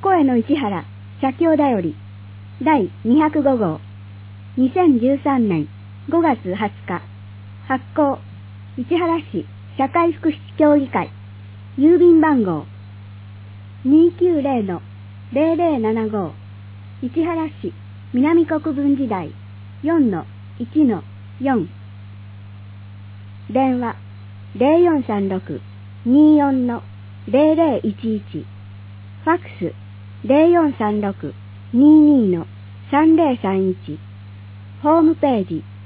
声の市原写経だより第205号2013年5月20日発行市原市社会福祉協議会郵便番号 290-0075 市原市南国分時代 4-1-4 電話 0436-24-0011 ファックス 0436-22-3031 ホームページ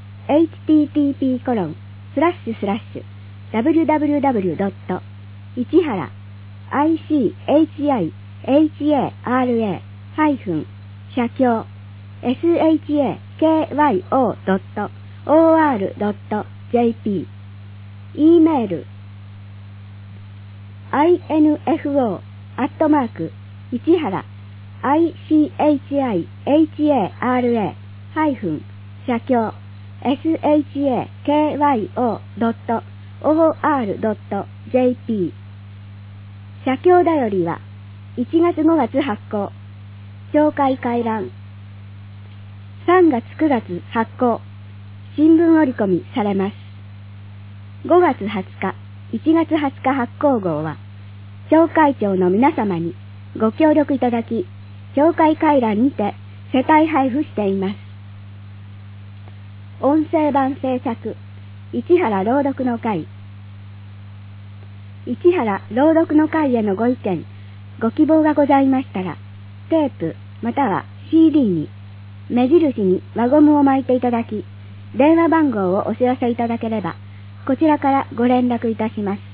http://www. 市原 社協 shakyo.or.jp イーメール info@ 市原 社協 shakyo.or.jp 写経だよりは1月5月発行紹介回覧3月9月発行新聞折り込みされます。5月20日1月20日発行号は町会長の皆様にご協力いただき紹介回覧にて世帯配布しています。音声版制作市原朗読の会市原朗読の会へのご意見ご希望がございましたらテープまたは CD に目印に輪ゴムを巻いていただき電話番号をお知らせいただければこちらからご連絡いたします。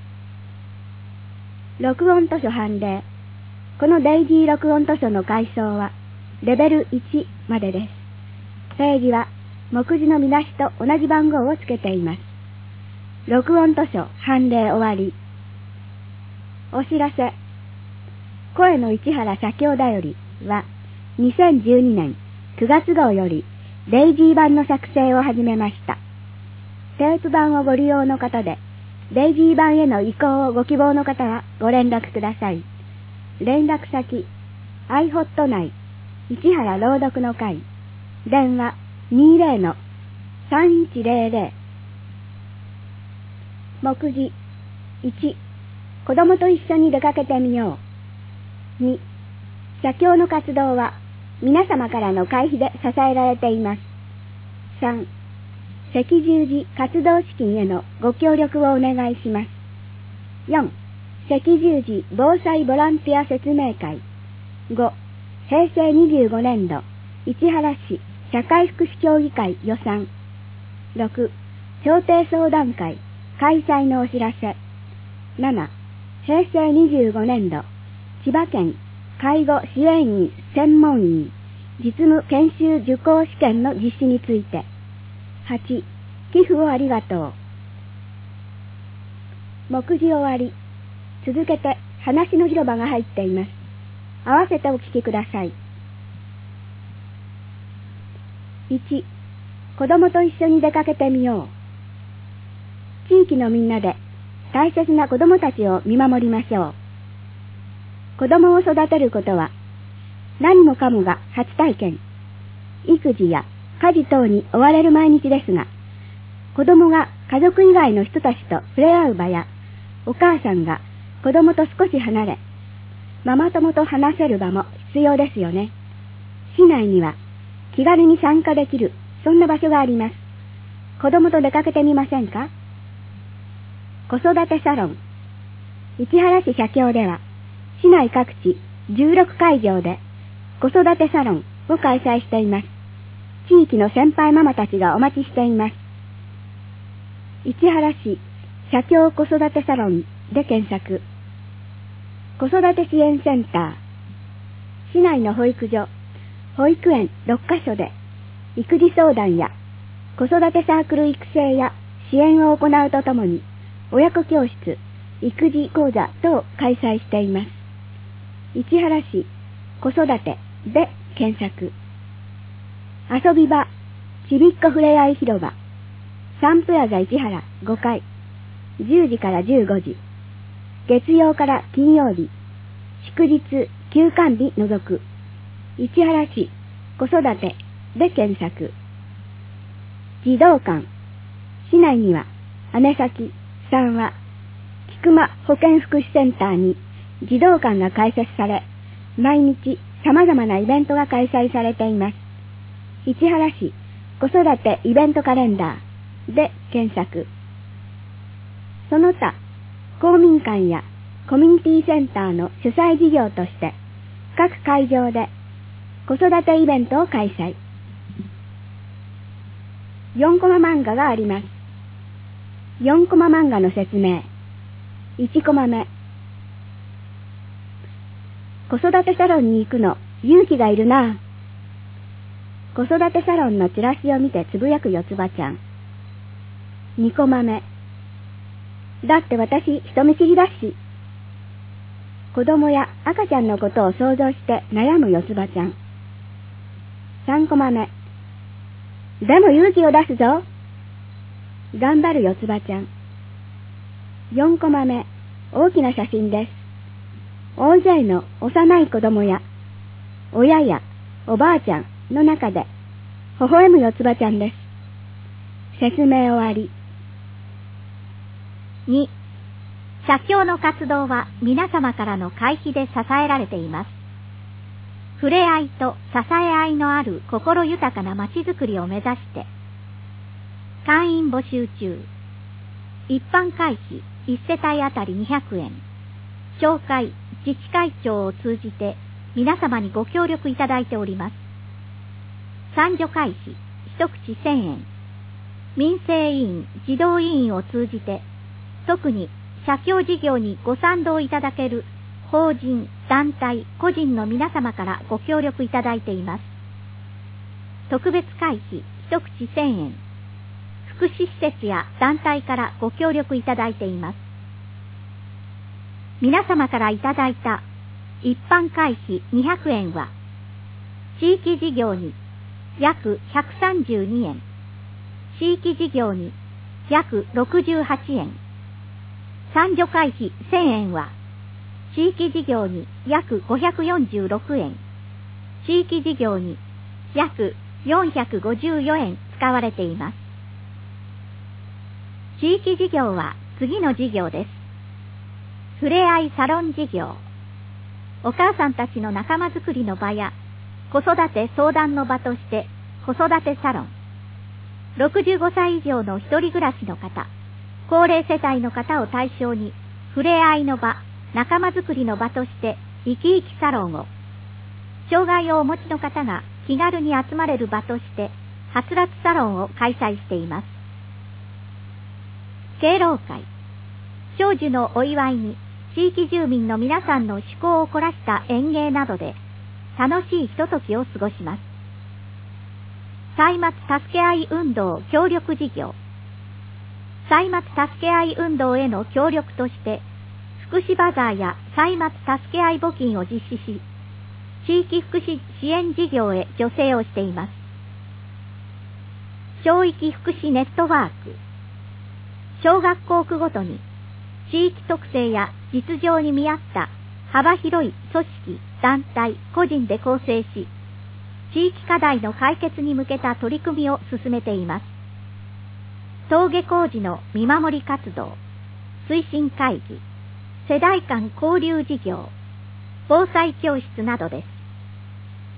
録音図書判例このデイジー録音図書の階層はレベル1までです。ページは目次の見出しと同じ番号をつけています。録音図書判例終わり。お知らせ声の市原写経だよりは2012年9月号よりデイジー版の作成を始めました。テープ版をご利用の方でデイジー版への移行をご希望の方はご連絡ください。連絡先 iHot 内市原朗読の会電話 20-3100 目次1子供と一緒に出かけてみよう。2、写経の活動は皆様からの会費で支えられています。3、赤十字活動資金へのご協力をお願いします。4、赤十字防災ボランティア説明会。5、平成25年度市原市社会福祉協議会予算。6、調停相談会開催のお知らせ。7、平成25年度千葉県介護支援員専門員実務研修受講試験の実施について。8、寄付をありがとう。目次終わり。続けて話の広場が入っています。合わせてお聞きください。1、子供と一緒に出かけてみよう。地域のみんなで大切な子供たちを見守りましょう。子供を育てることは何もかもが初体験。育児や家事等に追われる毎日ですが、子供が家族以外の人たちと触れ合う場や、お母さんが子供と少し離れ、ママ友と話せる場も必要ですよね。市内には気軽に参加できるそんな場所があります。子供と出かけてみませんか？子育てサロン市原市写経では市内各地16会場で子育てサロンを開催しています。地域の先輩ママたちがお待ちしています。市原市写経子育てサロンで検索。子育て支援センター市内の保育所、保育園6カ所で育児相談や子育てサークル育成や支援を行うとともに親子教室、育児講座等を開催しています。市原市子育てで検索。遊び場、ちびっこふれあい広場、サンプラザ市原5階、10時から15時、月曜から金曜日、祝日、休休館日除く、市原市子育てで検索。児童館、市内には姉崎、三和、菊間保健福祉センターに児童館が開設され、毎日様々なイベントが開催されています。市原市子育てイベントカレンダーで検索。その他、公民館やコミュニティセンターの主催事業として、各会場で子育てイベントを開催。4コマ漫画があります。4コマ漫画の説明。1コマ目。子育てサロンに行くの勇気がいるな。子育てサロンのチラシを見てつぶやくよつばちゃん。2コマ目。だって私人見知りだし。子供や赤ちゃんのことを想像して悩むよつばちゃん。3コマ目。でも勇気を出すぞ。頑張るよつばちゃん。4コマ目。大きな写真です。大勢の幼い子供や親やおばあちゃんの中で微笑むよつばちゃんです。説明終わり。 2、社協の活動は皆様からの会費で支えられています。触れ合いと支え合いのある心豊かなまちづくりを目指して会員募集中。一般会費1世帯あたり200円。町会、自治会長を通じて皆様にご協力いただいております。参助会費一口1000円。民生委員、児童委員を通じて特に社協事業にご賛同いただける法人、団体、個人の皆様からご協力いただいています。特別会費一口1000円。福祉施設や団体からご協力いただいています。皆様からいただいた一般会費200円は、地域事業に約132円、地域事業に約68円、参助会費1000円は、地域事業に約546円、地域事業に約454円使われています。地域事業は次の事業です。ふれあいサロン事業。お母さんたちの仲間づくりの場や子育て相談の場として子育てサロン。65歳以上の一人暮らしの方、高齢世帯の方を対象にふれあいの場、仲間づくりの場として生き生きサロンを、障害をお持ちの方が気軽に集まれる場としてはつらつサロンを開催しています。敬老会。長寿のお祝いに地域住民の皆さんの趣向を凝らした演芸などで楽しいひとときを過ごします。歳末助け合い運動協力事業。歳末助け合い運動への協力として福祉バザーや歳末助け合い募金を実施し、地域福祉支援事業へ助成をしています。小域福祉ネットワーク。小学校区ごとに地域特性や実情に見合った幅広い組織、団体、個人で構成し、地域課題の解決に向けた取り組みを進めています。登下校時の見守り活動、推進会議、世代間交流事業、防災教室などです。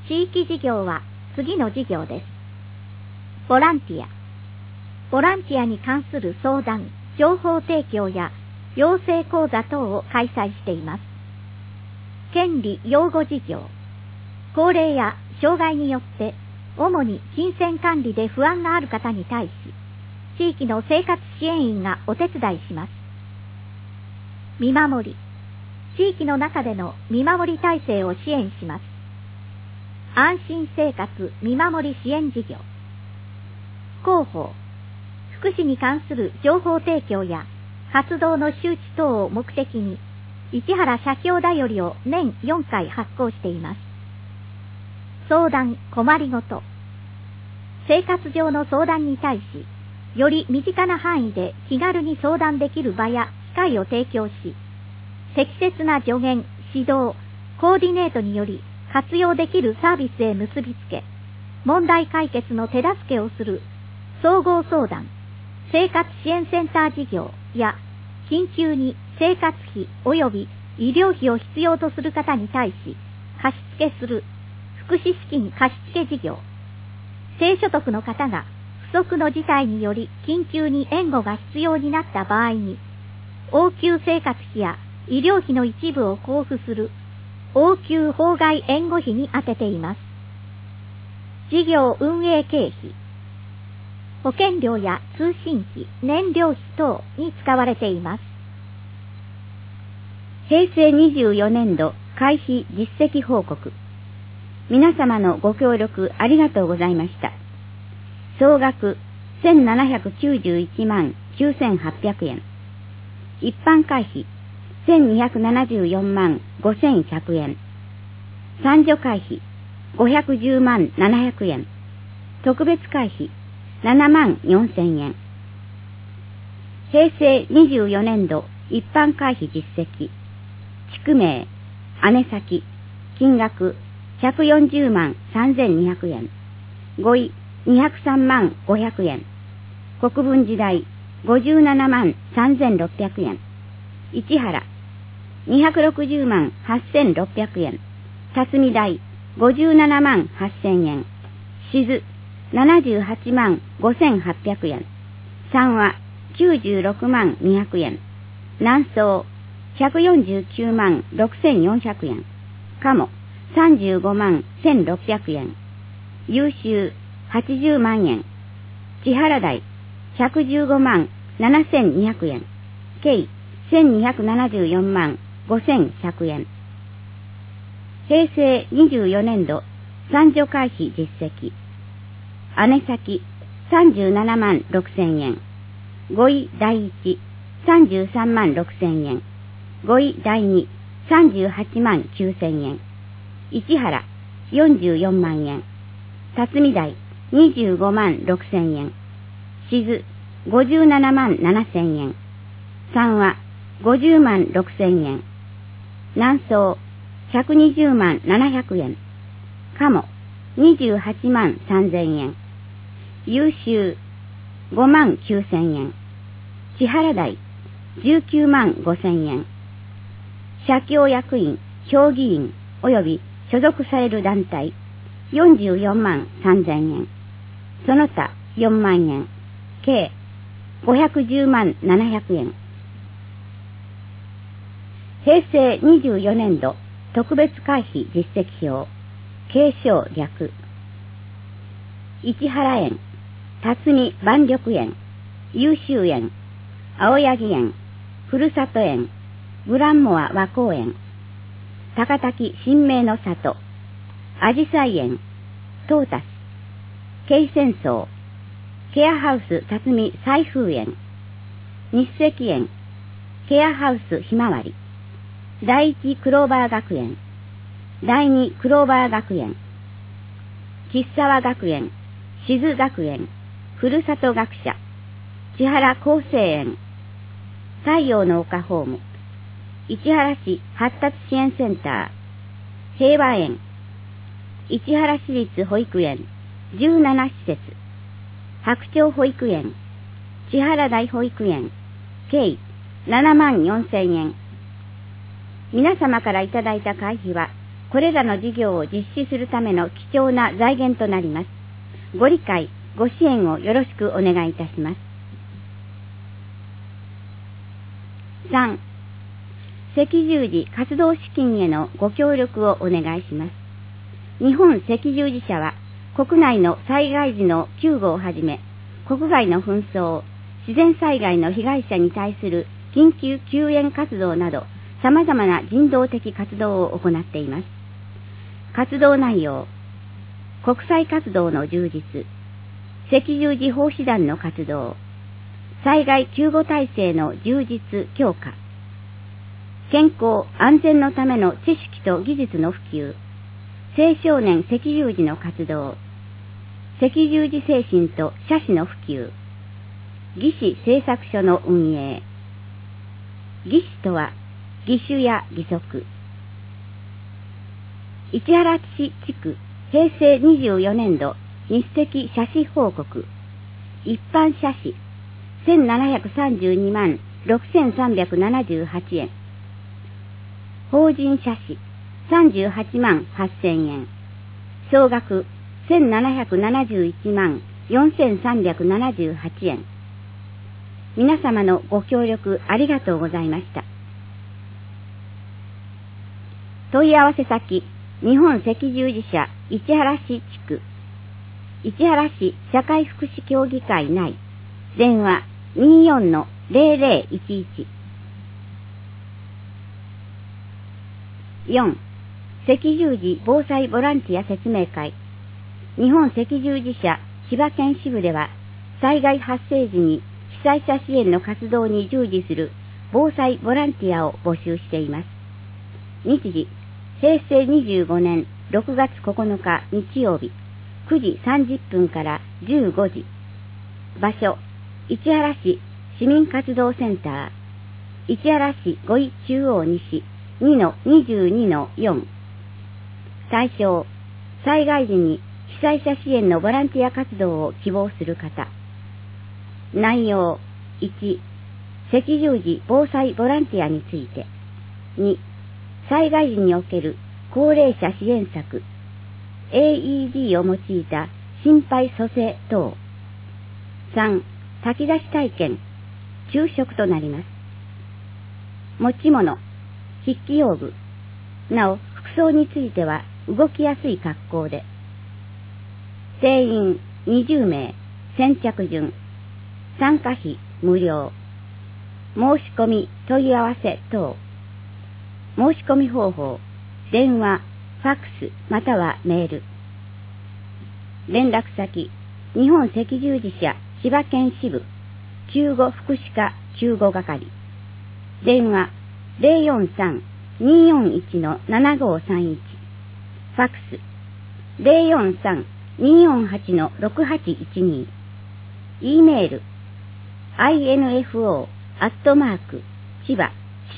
地域事業は次の事業です。ボランティア。ボランティアに関する相談、情報提供や養成講座等を開催しています。権利擁護事業。高齢や障害によって主に金銭管理で不安がある方に対し、地域の生活支援員がお手伝いします。見守り。地域の中での見守り体制を支援します。安心生活見守り支援事業。広報。福祉に関する情報提供や活動の周知等を目的に、市原社協だよりを年4回発行しています。相談、困りごと。生活上の相談に対し、より身近な範囲で気軽に相談できる場や機会を提供し、適切な助言、指導、 コーディネートにより活用できるサービスへ結びつけ、問題解決の手助けをする総合相談、生活支援センター事業や、緊急に生活費及び医療費を必要とする方に対し、貸付する福祉資金貸付事業、低所得の方が不測の事態により緊急に援護が必要になった場合に、応急生活費や医療費の一部を交付する応急法外援護費に充てています。事業運営経費、保険料や通信費、燃料費等に使われています。 平成24年度会費実績報告。皆様のご協力ありがとうございました。総額1791万9800円。一般会費1274万5100円。三助会費510万700円。特別会費7万4000円。平成24年度一般会費実績。地区名、姉先、金額140万3200円。語彙203万500円。国分時代57万3600円。市原260万8600円。辰巳代57万8000円。静78万5800円。三和96万200円。南総149万6400円。鴨35万1600円。優秀80万円。千原台115万7200円。計1274万5100円。平成24年度三助会費実績。姉先37万6000円。語彙第一33万6000円。語彙第二38万9000円。市原44万円。辰巳台25万6000円。静57万7000円。三和50万6000円。南総120万700円。鴨28万3000円。優秀5万9000円。千原台19万5000円。社協役員、評議員及び所属される団体44万3000円。その他4万円。計510万700円。平成24年度特別会費実績表。継承略。市原園、辰巳万緑園、優秀園、青柳園、ふるさと園、グランモア和光園、高滝神明の里、あじさい園、トータス、慶泉荘、ケアハウス辰巳彩風園、日赤園、ケアハウスひまわり、第一クローバー学園、第二クローバー学園、吉沢学園、静学園、ふるさと学者、千原厚生園、太陽の丘ホーム、市原市発達支援センター、平和園、市原市立保育園、17施設、白鳥保育園、千原台保育園、計7万4000円。皆様からいただいた会費は、これらの事業を実施するための貴重な財源となります。ご理解、ご支援をよろしくお願いいたします。3. 赤十字活動資金へのご協力をお願いします。日本赤十字社は、国内の災害時の救護をはじめ、国外の紛争、自然災害の被害者に対する緊急救援活動など、様々な人道的活動を行っています。活動内容、国際活動の充実、赤十字奉仕団の活動、災害救護体制の充実強化、健康安全のための知識と技術の普及、青少年赤十字の活動、赤十字精神と社史の普及、義士製作所の運営。義士とは義手や義足。 市原市地区平成24年度日赤写真報告一般写真1732万6378円法人写真38万8000円総額1771万4378円皆様のご協力ありがとうございました。問い合わせ先日本赤十字社市原市地区市原市社会福祉協議会内電話 24-0011 4. 赤十字防災ボランティア説明会日本赤十字社千葉県支部では災害発生時に被災者支援の活動に従事する防災ボランティアを募集しています。日時平成25年6月9日日曜日9時30分から15時場所市原市市民活動センター市原市五井中央西 2-22-4 対象災害時に被災者支援のボランティア活動を希望する方内容1赤十字防災ボランティアについて2災害時における高齢者支援策 AED を用いた心肺蘇生等3炊き出し体験昼食となります持ち物筆記用具なお服装については動きやすい格好で定員20名先着順参加費無料申し込み問い合わせ等申し込み方法電話ファックスまたはメール連絡先日本赤十字社千葉県支部救護福祉課救護係電話 043-241-7531 ファックス 043-248-6812 E メール info@ 千葉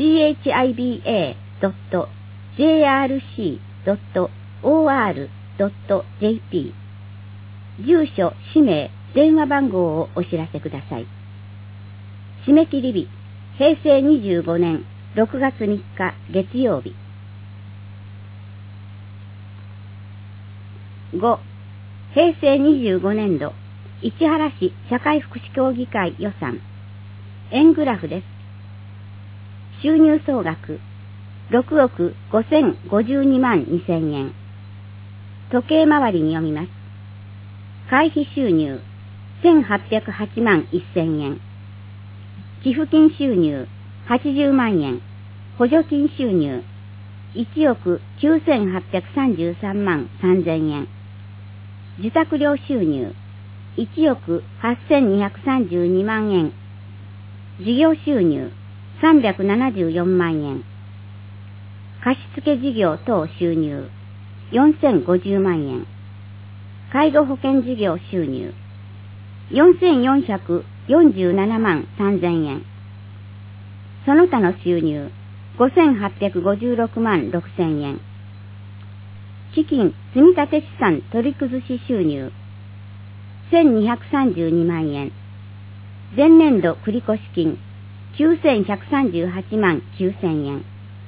chiba.jrc.or.jp 住所、氏名、電話番号をお知らせください。締め切り日、平成25年6月3日月曜日。5. 平成25年度、市原市社会福祉協議会予算。円グラフです。収入総額、6億5052万2000円。時計回りに読みます。会費収入、1808万1000円。寄付金収入、80万円。補助金収入、1億9833万3000円。自宅料収入、1億8232万円。事業収入、374万円。貸付事業等収入、4050万円。介護保険事業収入、4447万3000円。その他の収入、5856万6000円。基金積立資産取り崩し収入、1232万円。前年度繰越金、9138万9000円。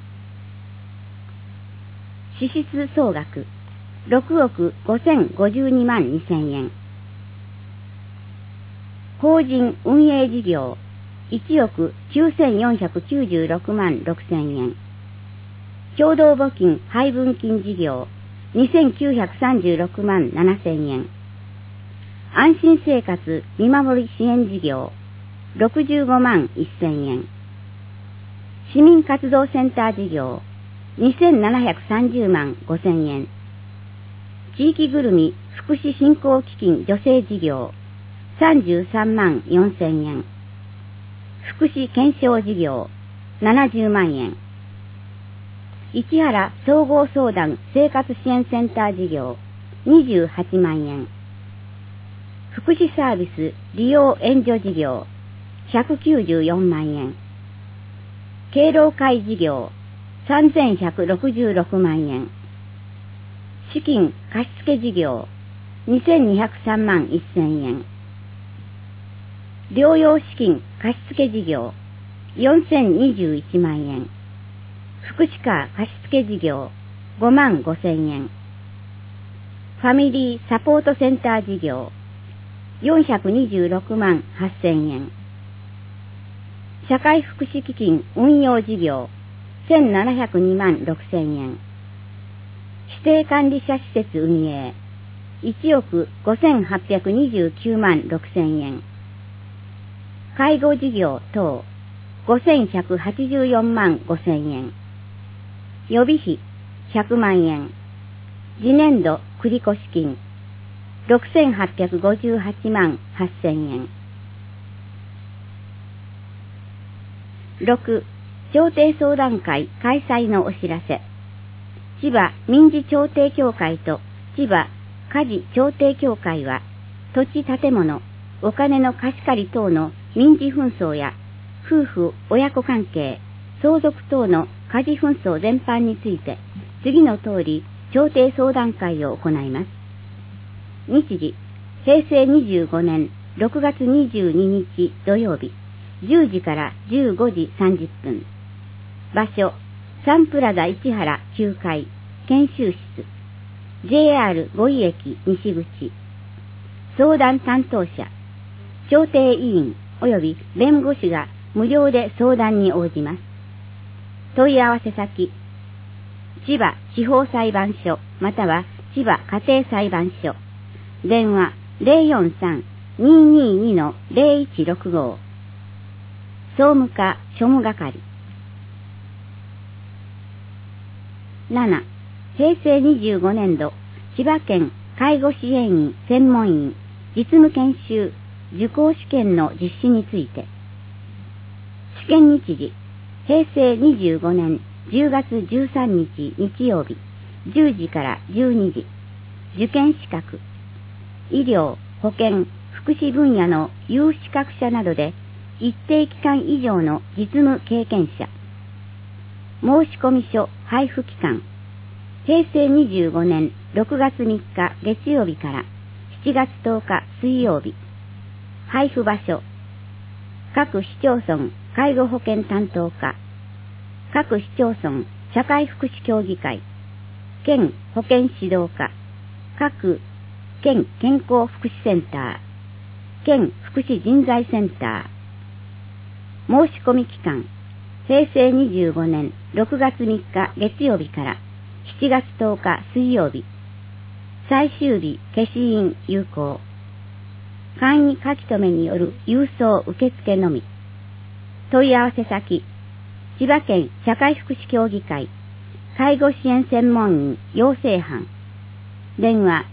支出総額、6億5052万2000円。法人運営事業、1億9496万6000円。共同募金配分金事業、2936万7000円。安心生活見守り支援事業、65万1000円。市民活動センター事業、2730万5000円。地域ぐるみ福祉振興基金助成事業、33万4000円。福祉検証事業、70万円。市原総合相談生活支援センター事業、28万円。福祉サービス利用援助事業、194万円。敬老会事業、3166万円。 資金貸付事業2203万1000円。療養資金貸付事業4021万円。福祉課貸付事業5万5000円。ファミリーサポートセンター事業426万8000円。社会福祉基金運用事業1702万6000円。指定管理者施設運営1億5829万6000円。介護事業等5184万5000円。予備費100万円。次年度繰越金6858万8000円。6. 調停相談会開催のお知らせ。千葉民事調停協会と千葉家事調停協会は、土地建物、お金の貸し借り等の民事紛争や、夫婦親子関係、相続等の家事紛争全般について、次の通り調停相談会を行います。日時、平成25年6月22日土曜日、10時から15時30分。場所、サンプラザ市原9階、研修室、JR 五井駅西口。相談担当者、調停委員及び弁護士が無料で相談に応じます。問い合わせ先、千葉地方裁判所または千葉家庭裁判所。電話 043-222-0165。総務課庶務係。7. 平成25年度千葉県介護支援員専門員実務研修受講試験の実施について。試験日時、平成25年10月13日日曜日、10時から12時。受験資格、医療、保健、福祉分野の有資格者などで一定期間以上の実務経験者。申込書配布期間、平成25年6月3日月曜日から7月10日水曜日。配布場所、各市町村介護保健担当課、各市町村社会福祉協議会、県保健指導課、各県健康福祉センター、県福祉人材センター。申し込み期間、平成25年6月3日月曜日から7月10日水曜日。最終日消印有効。簡易書き留めによる郵送受付のみ。問い合わせ先、千葉県社会福祉協議会介護支援専門員養成班。電話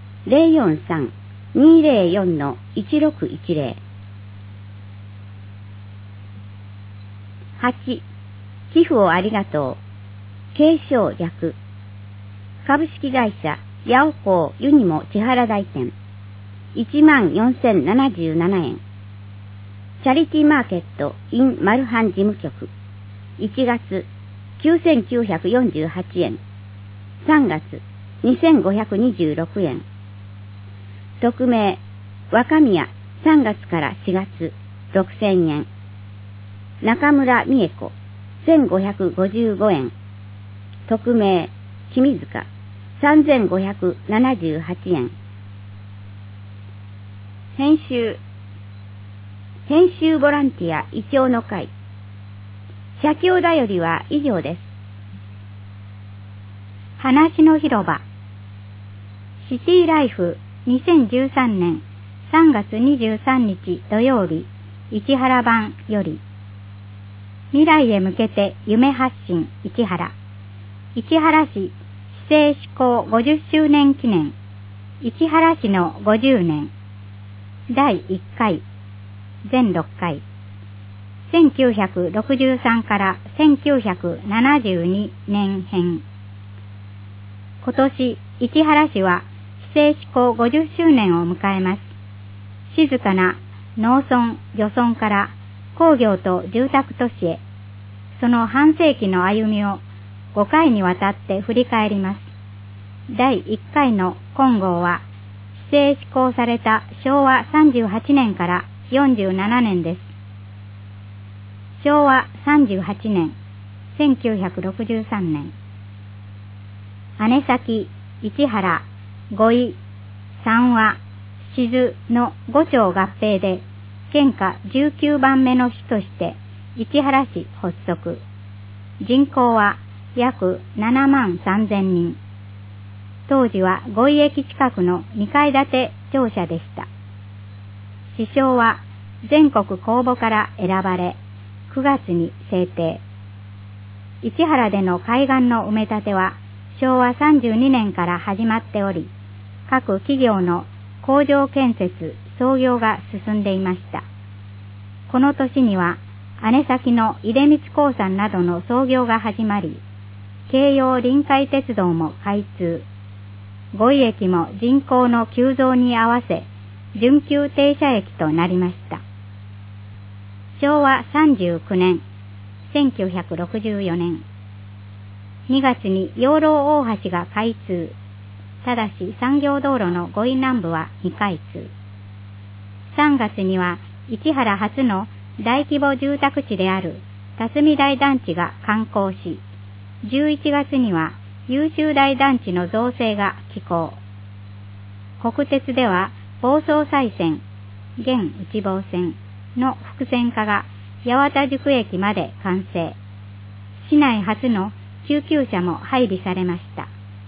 043-204-1610。8. 寄付をありがとう。継承略。株式会社ヤオコーユニモ千原台店。14,077円。チャリティーマーケット in マルハン事務局。1月9,948円。3月2,526円。匿名、若宮3月から4月6,000円。中村美恵子1,555円。匿名、君塚3,578円。編集ボランティアイチョウの会。社協だよりは以上です。 話の広場。シティライフ2013年3月23日土曜日、市原版より。未来へ向けて夢発信市原。市原市市政施行50周年記念。市原市の50年。第1回、全6回。1963から1972年編。今年、市原市は市政施行50周年を迎えます。静かな農村、漁村から工業と住宅都市へ、その半世紀の歩みを5回にわたって振り返ります。 第1回の金号は施行された昭和38年から47年です。昭和38年、1963年。姉崎、市原、五井、三和、静の5町合併で、県下19番目の市として、市原市発足。人口は約7万3000人。当時は五井駅近くの2階建て庁舎でした。市章は全国公募から選ばれ、9月に制定。市原での海岸の埋め立ては昭和32年から始まっており、各企業の工場建設、操業が進んでいました。この年には姉崎の出光興産などの操業が始まり、京葉臨海鉄道も開通。五井駅も人口の急増に合わせ、準急停車駅となりました。昭和39年、1964年。2月に養老大橋が開通。ただし産業道路の五井南部は未開通。3月には市原初の大規模住宅地である霞台団地が完工し、11月には優秀台団地の造成が起工。国鉄では房総西線、現内房線の複線化が八幡宿駅まで完成。市内初の救急車も配備されました。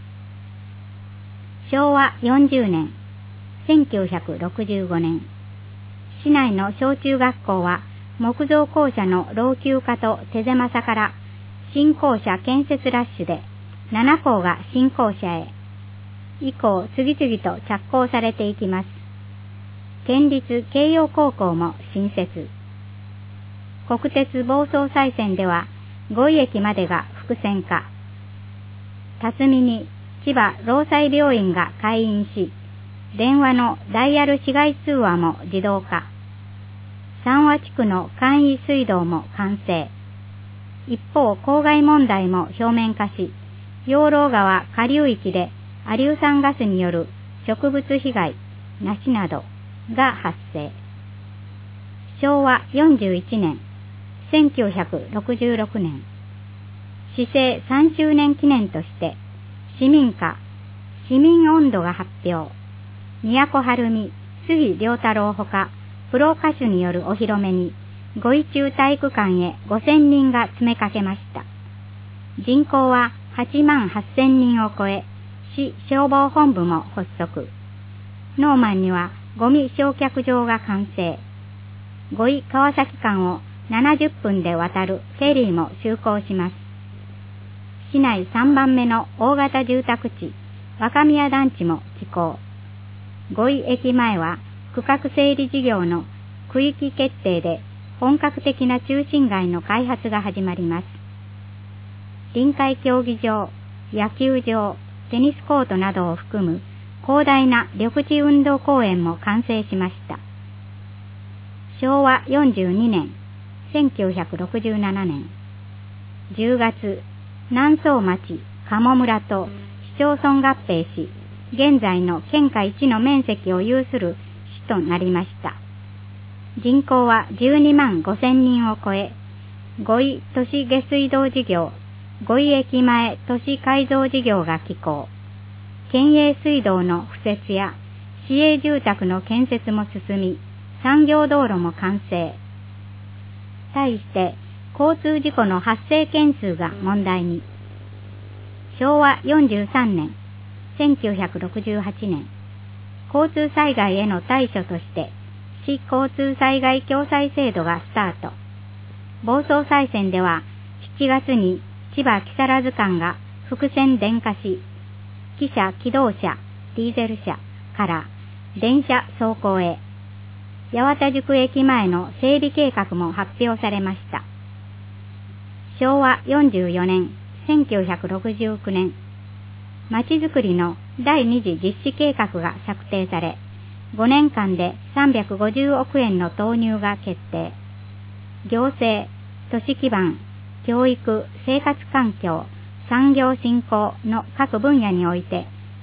昭和40年、1965年。市内の小中学校は木造校舎の老朽化と手狭さから新校舎建設ラッシュで7校が新校舎へ。以降次々と着工されていきます。県立慶応高校も新設。国鉄房総西線では五井駅までが複線化。辰巳に千葉労災病院が開院し、電話のダイヤル市外通話も自動化。三和地区の簡易水道も完成。一方、公害問題も表面化し、養老川下流域で亜硫酸ガスによる植物被害、梨などが発生。昭和41年、1966年。市政3周年記念として、市民歌、市民音頭が発表。都はるみ、杉良太郎ほか、プロ歌手によるお披露目に、五井中体育館へ5000人が詰めかけました。人口は8万8000人を超え、市消防本部も発足。ノーマンにはゴミ焼却場が完成。五井川崎間を70分で渡るフェリーも就航します。市内3番目の大型住宅地、若宮団地も起工。五井駅前は区画整理事業の区域決定で本格的な中心街の開発が始まります。臨海競技場、野球場、テニスコートなどを含む広大な緑地運動公園も完成しました。昭和42年、1967年。10月、南総町、鴨村と市町村合併し、現在の県下一の面積を有する市となりました。人口は12万5000人を超え、五井都市下水道事業、五井駅前都市改造事業が起工。県営水道の敷設や市営住宅の建設も進み、産業道路も完成。対して交通事故の発生件数が問題に。昭和43年、1968年、交通災害への対処として、市交通災害共済制度がスタート。房総西線では、7月に千葉木更津間が複線電化し、汽車機動車、ディーゼル車から電車走行へ。八幡宿駅前の整備計画も発表されました。昭和44年、1969年、まちづくりの第2次実施計画が策定され、5年間で350億円の投入が決定。行政、都市基盤、教育、生活環境、産業振興の各分野において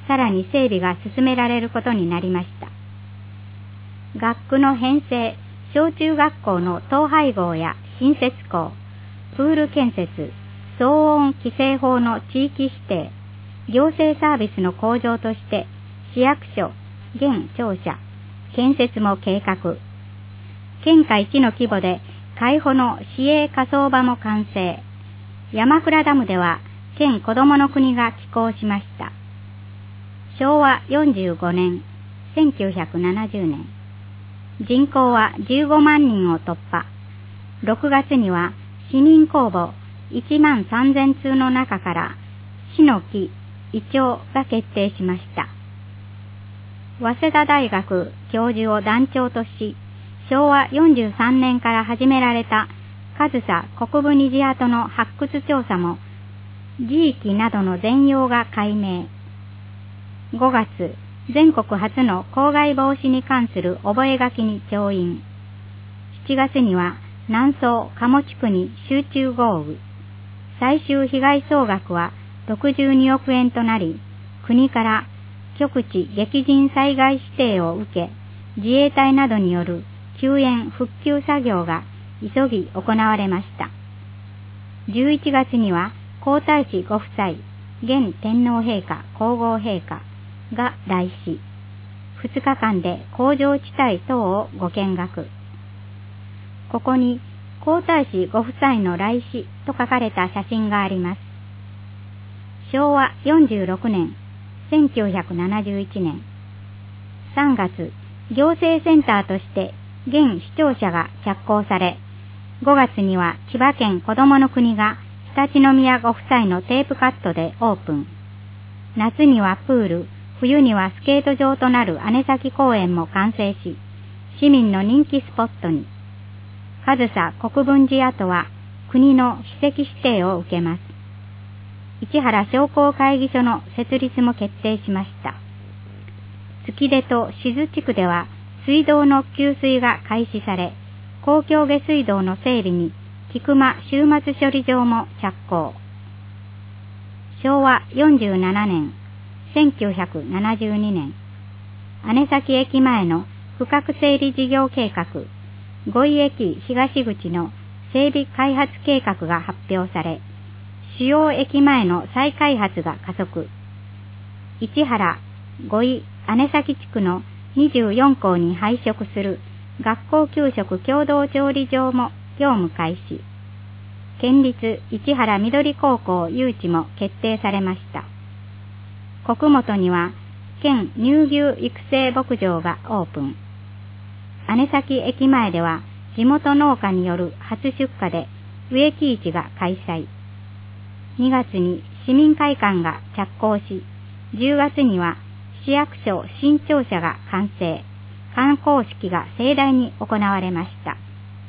さらに整備が進められることになりました。学区の編成、小中学校の統廃合や新設校、プール建設、騒音規制法の地域指定、行政サービスの向上として、市役所、現庁舎、建設も計画。県下一の規模で、海保の市営火葬場も完成。山倉ダムでは、県子どもの国が寄港しました。昭和45年、1970年。人口は15万人を突破。6月には市民公募1万3000通の中から市の木、イチョウが決定しました。早稲田大学教授を団長とし、昭和43年から始められた上総国分虹跡の発掘調査も、地域などの全容が解明。5月、全国初の公害防止に関する覚書に調印。7月には南総鴨地区に集中豪雨。最終被害総額は62億円となり、国から局地激甚災害指定を受け、自衛隊などによる救援復旧作業が急ぎ行われました。11月には皇太子ご夫妻、現天皇陛下皇后陛下が来市。2日間で工場地帯等をご見学。ここに皇太子ご夫妻の来市と書かれた写真があります。昭和46年、1971年3月、行政センターとして現市庁舎が着工され、5月には千葉県子どもの国が常陸宮ご夫妻のテープカットでオープン。夏にはプール、冬にはスケート場となる姉崎公園も完成し、市民の人気スポットに。上総国分寺跡は国の史跡指定を受けます。市原商工会議所の設立も決定しました。月出と静地区では水道の給水が開始され、公共下水道の整備に菊間終末処理場も着工。昭和47年、1972年、姉崎駅前の区画整理事業計画、五井駅東口の整備開発計画が発表され、主要駅前の再開発が加速。市原、五井、姉崎地区の24校に配食する学校給食共同調理場も業務開始。県立市原緑高校誘致も決定されました。国本には県乳牛育成牧場がオープン。姉崎駅前では地元農家による初出荷で植木市が開催。2月に市民会館が着工し、10月には市役所新庁舎が完成。観光式が盛大に行われました。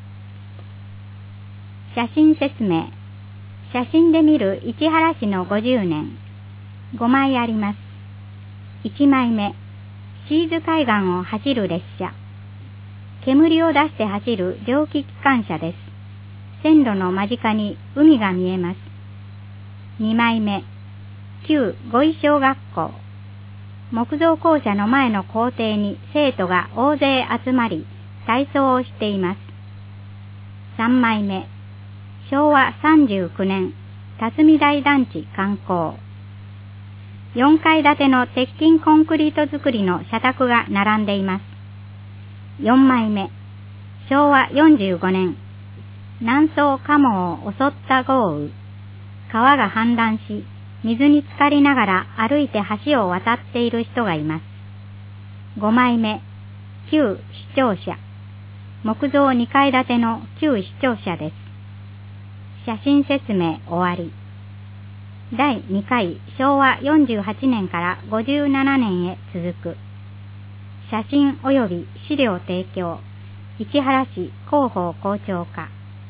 写真説明。写真で見る市原市の50年。5枚あります。1枚目、シーズ海岸を走る列車。煙を出して走る蒸気機関車です。線路の間近に海が見えます。2枚目、旧五井小学校。木造校舎の前の校庭に生徒が大勢集まり、体操をしています。3枚目、昭和39年、辰巳台団地完工。4階建ての鉄筋コンクリート造りの社宅が並んでいます。4枚目、昭和45年、南総鴨を襲った豪雨。川が氾濫し、水に浸かりながら歩いて橋を渡っている人がいます。5枚目、旧市庁舎。木造2階建ての旧市庁舎です。写真説明終わり。第2回昭和48年から57年へ続く。写真及び資料提供、市原市広報校長課。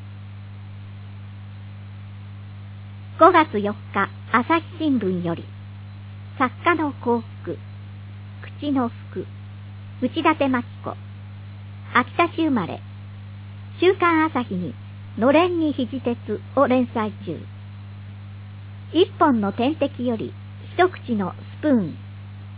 5月4日、朝日新聞より、作家の幸福、口の福、内館真紀子、秋田市生まれ、週刊朝日に、のれんに肘鉄を連載中。一本の点滴より、一口のスプーン、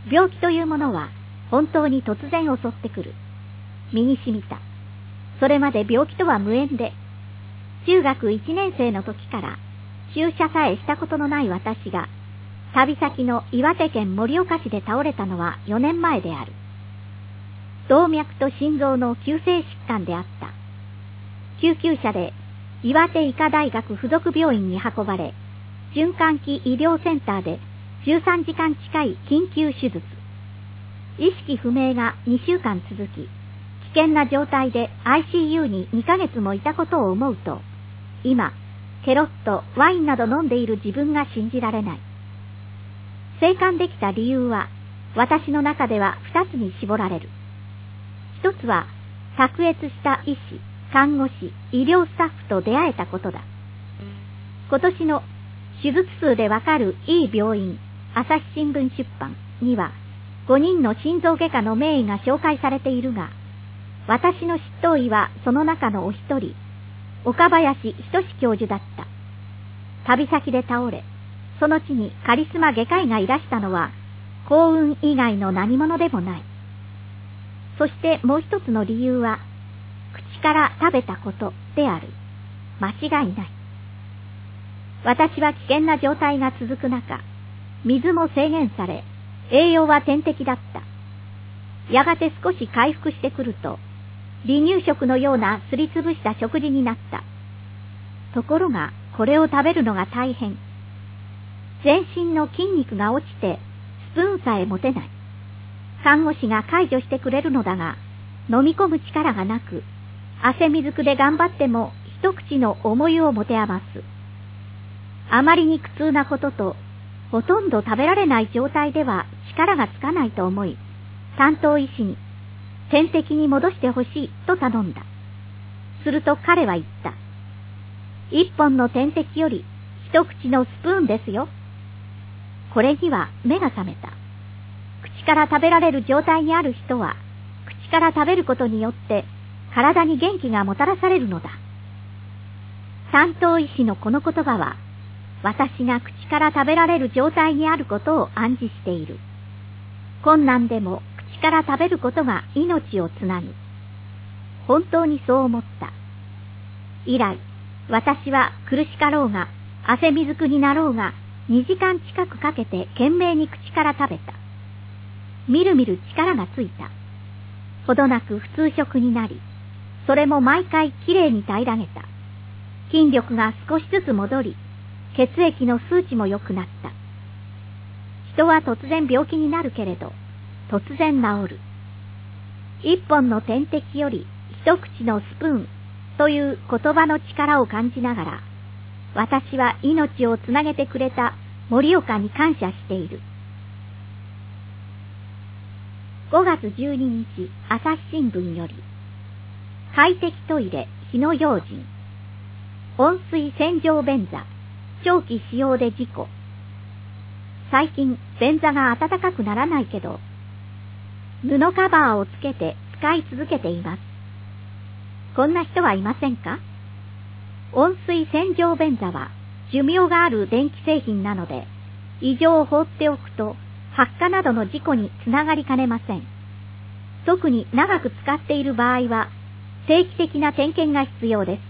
病気というものは本当に突然襲ってくる。身に染みた。それまで病気とは無縁で、中学1年生の時から注射さえしたことのない私が、旅先の岩手県盛岡市で倒れたのは4年前である。動脈と心臓の急性疾患であった。救急車で岩手医科大学附属病院に運ばれ、循環器医療センターで13時間近い緊急手術。意識不明が2週間続き、危険な状態で ICU に2ヶ月もいたことを思うと、今、ケロッとワインなど飲んでいる自分が信じられない。生還できた理由は、私の中では2つに絞られる。一つは、卓越した医師、看護師、医療スタッフと出会えたことだ。今年の手術数でわかるいい病院、朝日新聞出版には、5人の心臓外科の名医が紹介されているが、私の執刀医はその中のお一人、岡林仁教授だった。旅先で倒れ、その地にカリスマ外科医がいらしたのは、幸運以外の何者でもない。そしてもう一つの理由は、口から食べたことである。間違いない。私は危険な状態が続く中、水も制限され、栄養は点滴だった。やがて少し回復してくると、離乳食のようなすりつぶした食事になった。ところが、これを食べるのが大変。全身の筋肉が落ちて、スプーンさえ持てない。看護師が介助してくれるのだが、飲み込む力がなく、汗水くで頑張っても一口の重湯を持て余す。あまりに苦痛なことと、ほとんど食べられない状態では力がつかないと思い、担当医師に点滴に戻してほしいと頼んだ。すると彼は言った。一本の点滴より一口のスプーンですよ。これには目が覚めた。口から食べられる状態にある人は、口から食べることによって体に元気がもたらされるのだ。担当医師のこの言葉は、私が口から食べられる状態にあることを暗示している。困難でも口から食べることが命をつなぐ。本当にそう思った。以来、私は苦しかろうが、汗水くになろうが、2時間近くかけて懸命に口から食べた。みるみる力がついた。ほどなく普通食になり、それも毎回きれいに平らげた。筋力が少しずつ戻り、血液の数値も良くなった。人は突然病気になるけれど、突然治る。一本の点滴より一口のスプーンという言葉の力を感じながら、私は命をつなげてくれた盛岡に感謝している。5月12日、朝日新聞より、快適トイレ、火の用心、温水洗浄便座、長期使用で事故。最近、便座が暖かくならないけど、布カバーをつけて使い続けています。こんな人はいませんか？温水洗浄便座は寿命がある電気製品なので、異常を放っておくと発火などの事故につながりかねません。特に長く使っている場合は、定期的な点検が必要です。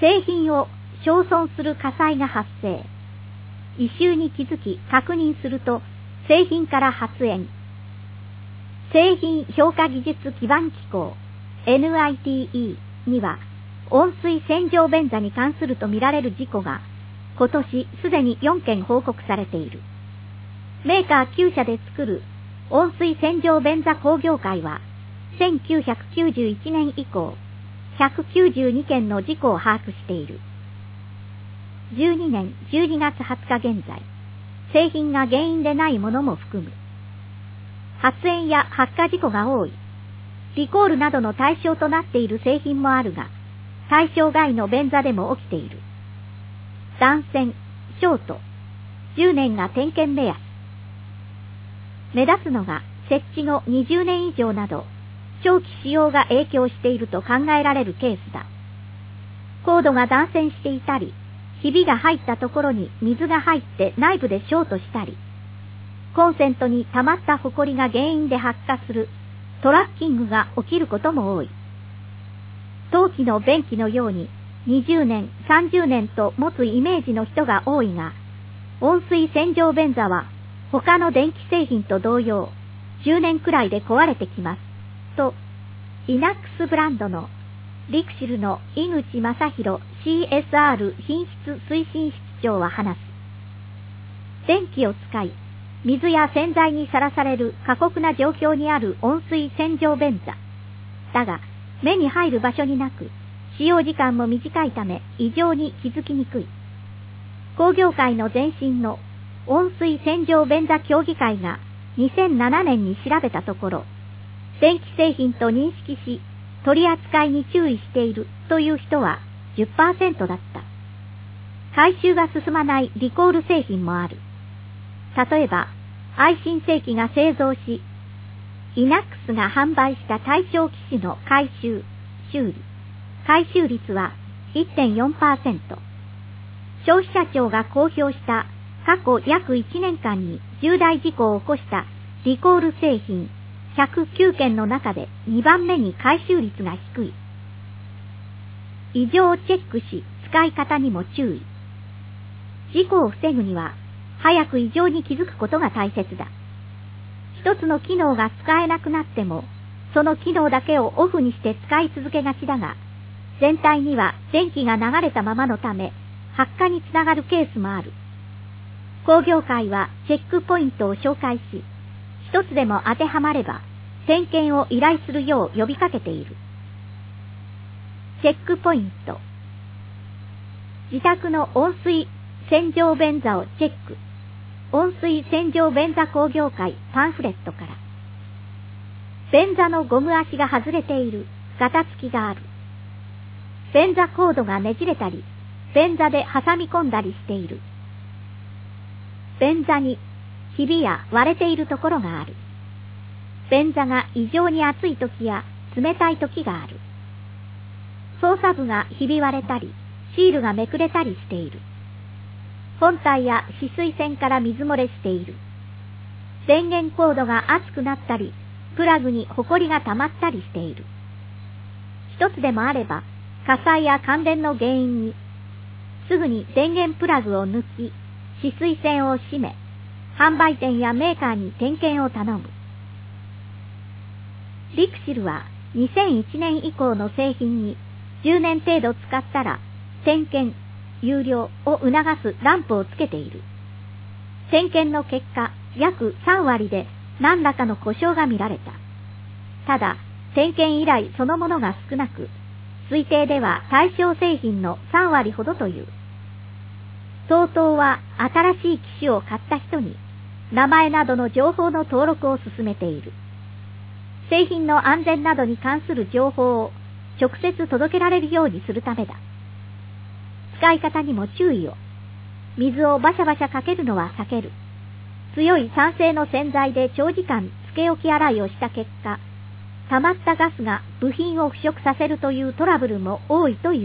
製品を焼損する火災が発生。異臭に気づき確認すると、製品から発煙。製品評価技術基盤機構 NITE には、温水洗浄便座に関するとみられる事故が、今年すでに4件報告されている。メーカー9社で作る温水洗浄便座工業会は、1991年以降、192件の事故を把握している。12年12月20日現在、製品が原因でないものも含む。発煙や発火事故が多い。リコールなどの対象となっている製品もあるが、対象外の便座でも起きている。断線、ショート、10年が点検目安。目立つのが設置後20年以上など、長期使用が影響していると考えられるケースだ。コードが断線していたり、ひびが入ったところに水が入って内部でショートしたり、 コンセントに溜まったホコリが原因で発火するトラッキングが起きることも多い。陶器の便器のように20年、30年と持つイメージの人が多いが、温水洗浄便座は他の電気製品と同様、10年くらいで壊れてきます。と、イナックスブランドのリクシルの井口正弘 CSR 品質推進室長は話す。電気を使い、水や洗剤にさらされる過酷な状況にある温水洗浄便座。だが、目に入る場所になく、使用時間も短いため異常に気づきにくい。工業界の前身の温水洗浄便座協議会が2007年に調べたところ、電気製品と認識し、取り扱いに注意しているという人は 10% だった。回収が進まないリコール製品もある。例えば、愛信製機が製造し、イナックスが販売した対象機種の回収率は 1.4%。消費者庁が公表した過去約1年間に重大事故を起こしたリコール製品109件の中で2番目に回収率が低い。異常をチェックし、使い方にも注意。事故を防ぐには、早く異常に気づくことが大切だ。一つの機能が使えなくなっても、その機能だけをオフにして使い続けがちだが、全体には電気が流れたままのため、発火につながるケースもある。工業界はチェックポイントを紹介し、一つでも当てはまれば、点検を依頼するよう呼びかけている。チェックポイント。自宅の温水洗浄便座をチェック。温水洗浄便座工業会パンフレットから。便座のゴム足が外れている。ガタつきがある。便座コードがねじれたり、便座で挟み込んだりしている。便座にひびや割れているところがある。便座が異常に熱い時や冷たい時がある。操作部がひび割れたり、シールがめくれたりしている。本体や止水栓から水漏れしている。電源コードが熱くなったり、プラグにホコリが溜まったりしている。一つでもあれば、火災や感電の原因に、すぐに電源プラグを抜き、止水栓を閉め、販売店やメーカーに点検を頼む。リクシルは2001年以降の製品に10年程度使ったら点検、有料を促すランプをつけている。点検の結果、約3割で何らかの故障が見られた。ただ、点検依頼そのものが少なく、推定では対象製品の3割ほどという。TOTOは新しい機種を買った人に、名前などの情報の登録を進めている。製品の安全などに関する情報を直接届けられるようにするためだ。使い方にも注意を。水をバシャバシャかけるのは避ける。強い酸性の洗剤で長時間つけ置き洗いをした結果、溜まったガスが部品を腐食させるというトラブルも多いという。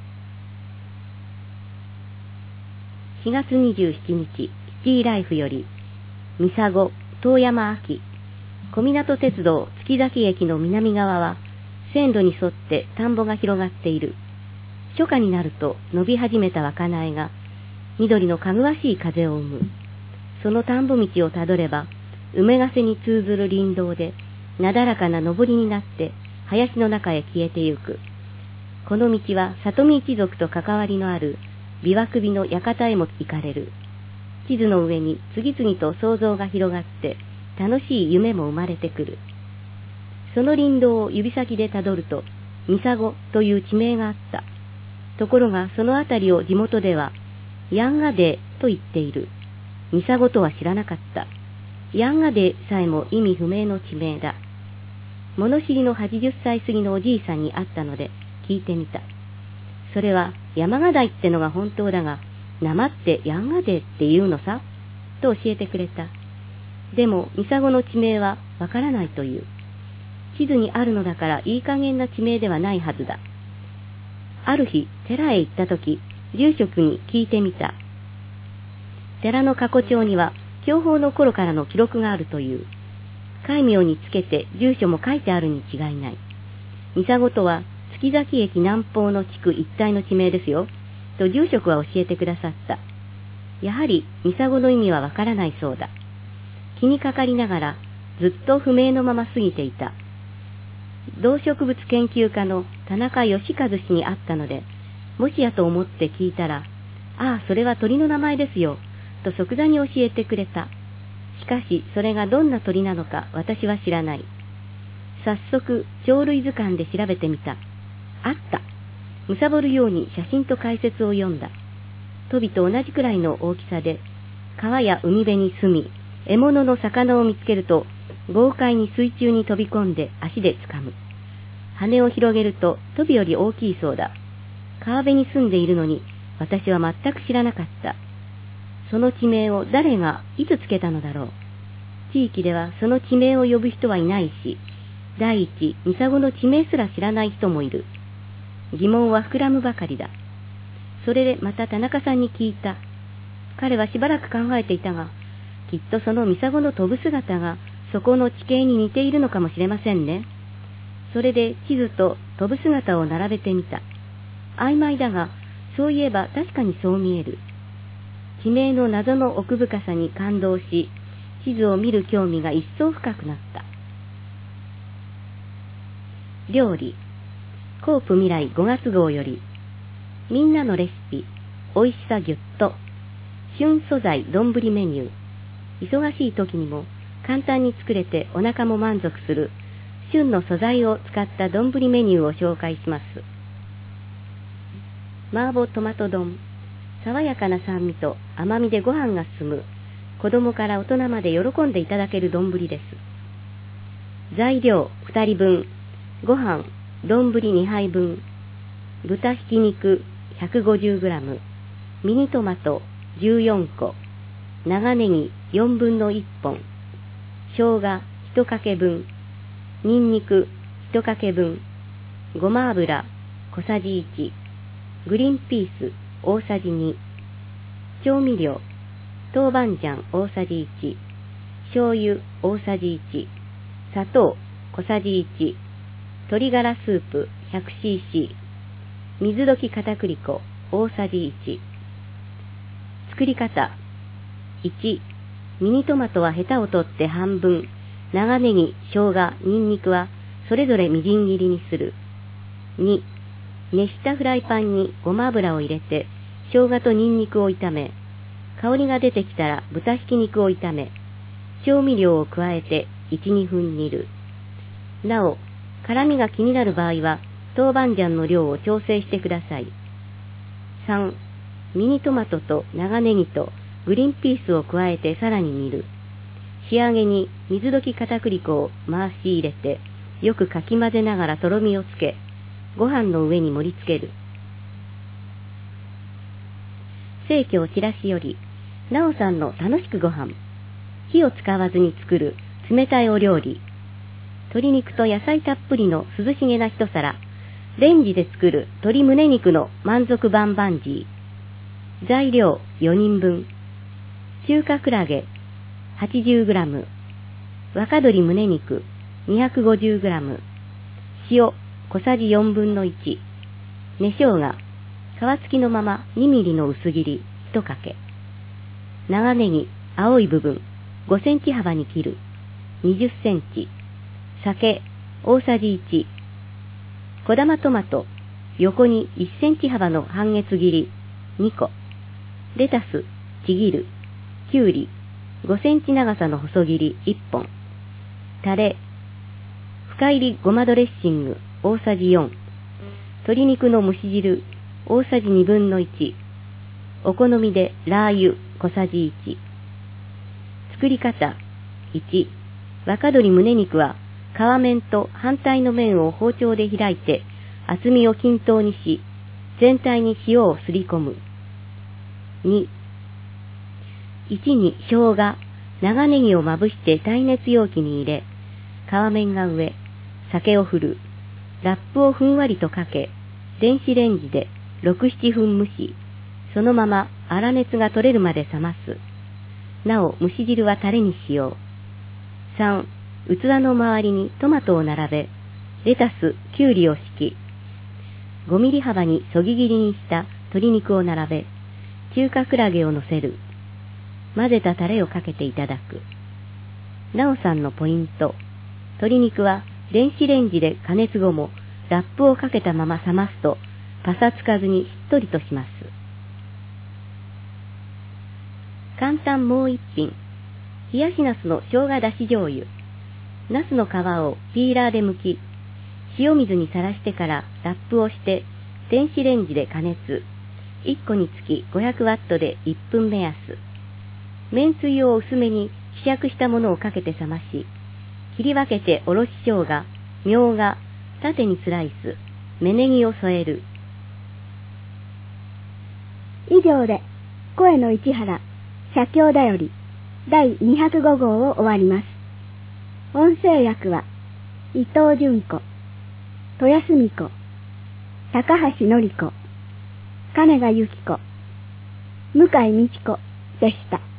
4月27日、シティライフより、ミサゴ、遠山秋、小湊鉄道月崎駅の南側は、線路に沿って田んぼが広がっている。初夏になると伸び始めた若苗が、緑のかぐわしい風を生む。その田んぼ道をたどれば、梅ヶ瀬に通ずる林道で、なだらかな登りになって、林の中へ消えてゆく。この道は里見一族と関わりのある、琵琶首の館へも行かれる。地図の上に次々と想像が広がって、楽しい夢も生まれてくる。その林道を指先でたどると、ミサゴという地名があった。ところがそのあたりを地元では、ヤンガデーと言っている。ミサゴとは知らなかった。ヤンガデーさえも意味不明の地名だ。物知りの80歳過ぎのおじいさんに会ったので聞いてみた。それは山ヶ台ってのが本当だが、なまってヤンガデーって言うのさと教えてくれた。でもミサゴの地名はわからないという。地図にあるのだからいい加減な地名ではないはずだ。ある日寺へ行ったとき、住職に聞いてみた。寺の過去帳には享保の頃からの記録があるという。戒名につけて住所も書いてあるに違いない。ミサゴとは月崎駅南方の地区一帯の地名ですよ、と住職は教えてくださった。やはりミサゴの意味はわからないそうだ。気にかかりながらずっと不明のまま過ぎていた。動植物研究家の田中義和氏に会ったので、もしやと思って聞いたら、ああ、それは鳥の名前ですよ、と即座に教えてくれた。しかし、それがどんな鳥なのか私は知らない。早速、鳥類図鑑で調べてみた。あった。貪るように写真と解説を読んだ。トビと同じくらいの大きさで、川や海辺に住み、獲物の魚を見つけると、豪快に水中に飛び込んで足で掴む。羽を広げるとトビより大きいそうだ。川辺に住んでいるのに、私は全く知らなかった。その地名を誰がいつつけたのだろう。地域ではその地名を呼ぶ人はいないし、第一、ミサゴの地名すら知らない人もいる。疑問は膨らむばかりだ。それでまた田中さんに聞いた。彼はしばらく考えていたが、きっとそのミサゴの飛ぶ姿がそこの地形に似ているのかもしれませんね。それで地図と飛ぶ姿を並べてみた。曖昧だが、そういえば確かにそう見える。地名の謎の奥深さに感動し、地図を見る興味が一層深くなった。料理。コープ未来5月号より、みんなのレシピ、おいしさぎゅっと、旬素材丼メニュー。忙しい時にも簡単に作れてお腹も満足する、旬の素材を使った丼メニューを紹介します。麻婆トマト丼。爽やかな酸味と甘みでご飯が進む、子供から大人まで喜んでいただける丼です。材料2人分、ご飯丼2杯分、豚ひき肉 150g、ミニトマト14個、長ネギ4分の1本、生姜1かけ分、ニンニク1かけ分、ごま油小さじ1、グリーンピース大さじ2、調味料豆板醤大さじ1、醤油大さじ1、砂糖小さじ1、鶏ガラスープ 100cc、水溶き片栗粉大さじ1。作り方。1、ミニトマトはヘタを取って半分、長ネギ、生姜、ニンニクはそれぞれみじん切りにする。2、熱したフライパンにごま油を入れて、生姜とニンニクを炒め、香りが出てきたら豚ひき肉を炒め、調味料を加えて 1,2 分煮る。なお、辛みが気になる場合は、豆板醤の量を調整してください。3、ミニトマトと長ネギとグリーンピースを加えてさらに煮る。仕上げに水溶き片栗粉を回し入れて、よくかき混ぜながらとろみをつけ、ご飯の上に盛り付ける。生協チラシより、なおさんの楽しくご飯。火を使わずに作る冷たいお料理。鶏肉と野菜たっぷりの涼しげな一皿。レンジで作る鶏胸肉の満足バンバンジー。材料4人分。中華クラゲ 80g。若鶏胸肉 250g。塩小さじ4分の1。根生姜。皮付きのまま2ミリの薄切り1かけ。長ネギ青い部分5センチ幅に切る。20センチ。酒大さじ1。小玉トマト横に1センチ幅の半月切り2個。レタスちぎる。きゅうり5センチ長さの細切り1本。タレ深入りごまドレッシング大さじ4。鶏肉の蒸し汁大さじ2分の1。お好みでラー油小さじ1。作り方。1、若鶏胸肉は皮面と反対の面を包丁で開いて厚みを均等にし、全体に塩をすり込む。2、1に生姜、長ネギをまぶして耐熱容器に入れ、皮面が上、酒を振る。ラップをふんわりとかけ、電子レンジで6、7分蒸し、そのまま粗熱が取れるまで冷ます。 なお蒸し汁はタレにしよう。3、器の周りにトマトを並べ、レタス、キュウリを敷き、5ミリ幅にそぎ切りにした鶏肉を並べ、中華クラゲを乗せる。混ぜたタレをかけていただく。なおさんのポイント。鶏肉は電子レンジで加熱後もラップをかけたまま冷ますとパサつかずにしっとりとします。簡単もう一品。冷やしナスの生姜だし醤油。ナスの皮をピーラーで剥き、塩水にさらしてからラップをして電子レンジで加熱。1個につき500ワットで1分目安。めんつゆを薄めに希釈したものをかけて冷まし、切り分けておろし生姜、みょうが、縦にスライス、芽ネギを添える。 以上で、声の市原、写経だより、第205号を終わります。音声役は、伊藤純子、豊澄子、高橋典子、金賀由紀子、向井美智子でした。